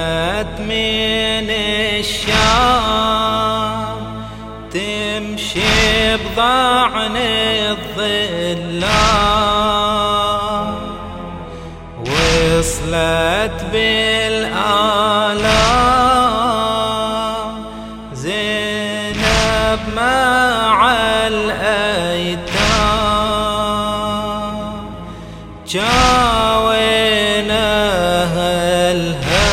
وصلت من الشام تمشي بضعن الظلام، وصلت بالآلام زينب مع الأيتام، جاوينها أهلها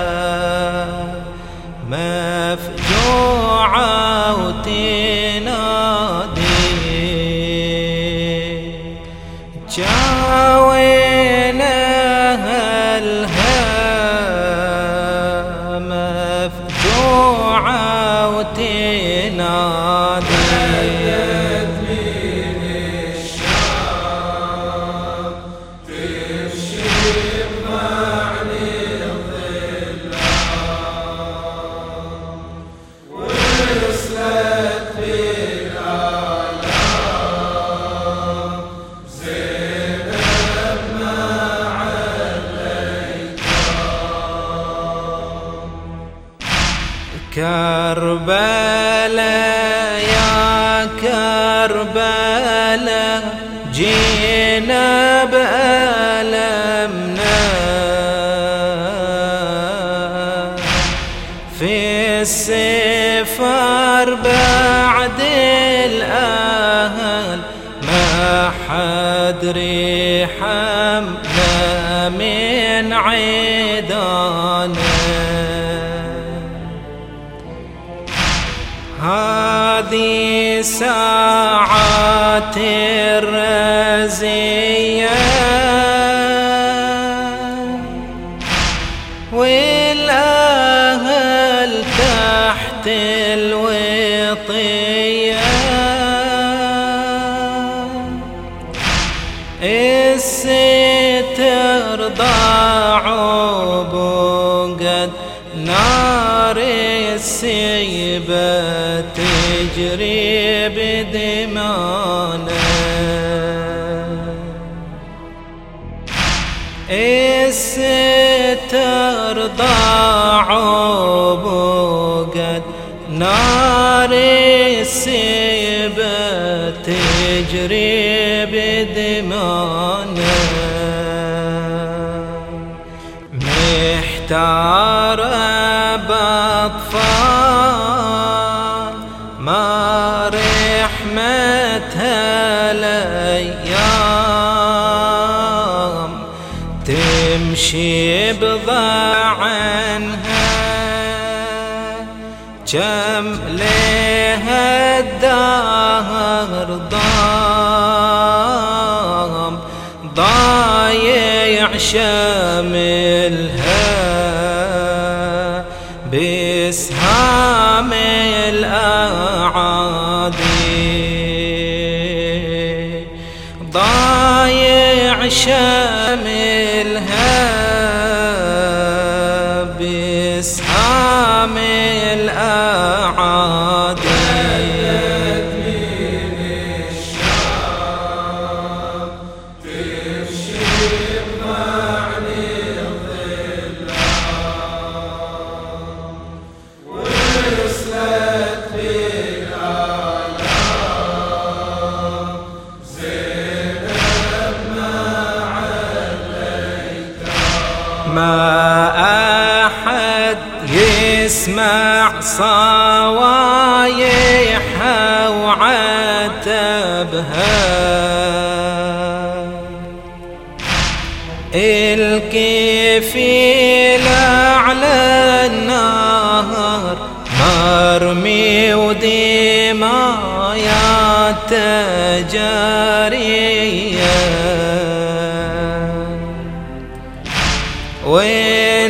مفجوعة وتنادي، جاوينها أهلها مفجوعة وتنادي. كربلاء يا كربلاء جينا بألمنا، في السفر بعد الأهل ما حد رحمنا من عيدانا، هذه ساعات الرزية والأهل تحت الوطية، الستر ضاعوا بقد نار السيبة تجري بدمانا، الستر ضاعوا بقد نار السيبة تجري بدمانا، محتارة بأطفال ما رحمتها الأيام، تمشي بضعنها كم لها الدهر ضام، ضايع شملها بسهام الأعادي، ضايع شملها بسهام الأعادي. ما أحد يسمع صوايحها وعتبها، الكفيل على النهر مرمي ودمايا تجارية، وين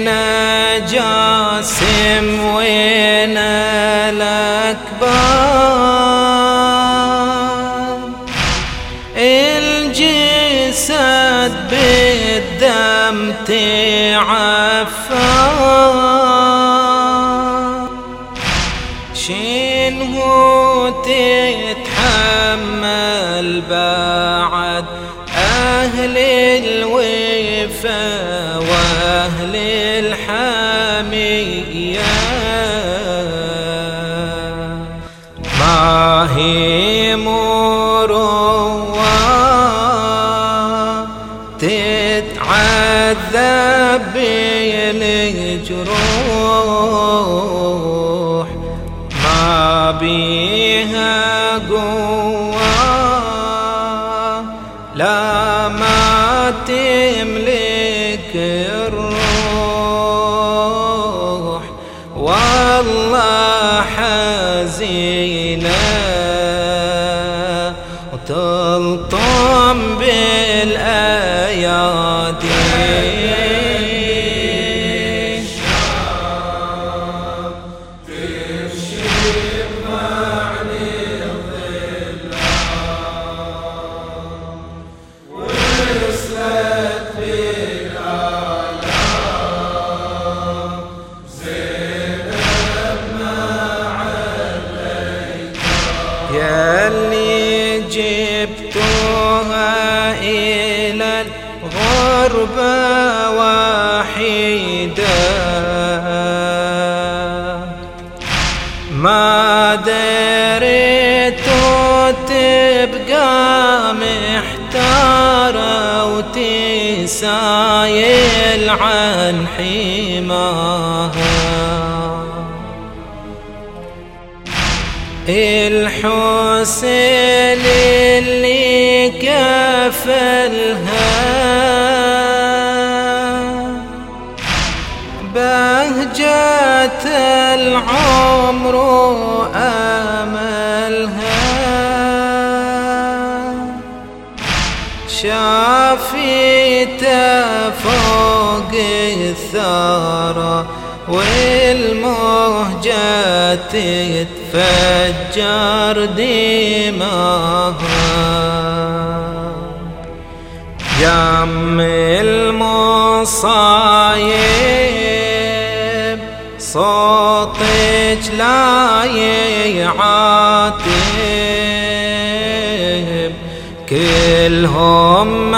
جاسم وين الأكبر، الجسد بالدم تعفر، شنو تتحمل بعد أهل الوفا وأهل الحمية، الروح ما بيها قوة لا ما تملك الروح والله حزينة وتلطم بالأيادي ياللي جبتوها إلى الغربة وحيدة ما دريتوا تبقى محتارة وتسايل عن حماها الحسين اللي كفلها بهجة العمر وأملها شافيته فوق الثرى والمهجة تتفجر دماها يم المصايب صوتك لا يعاتب كلهم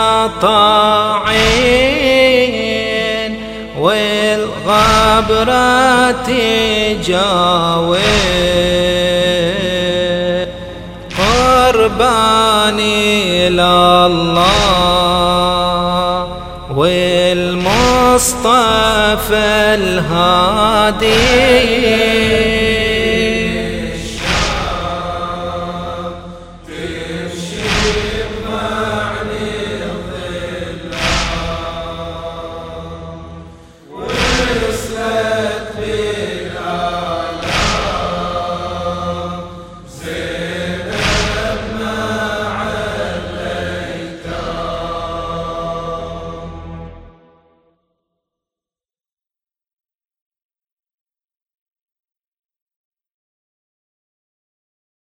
طاعين والغبرة تجاوب قرباني لله والمصطفى الهادي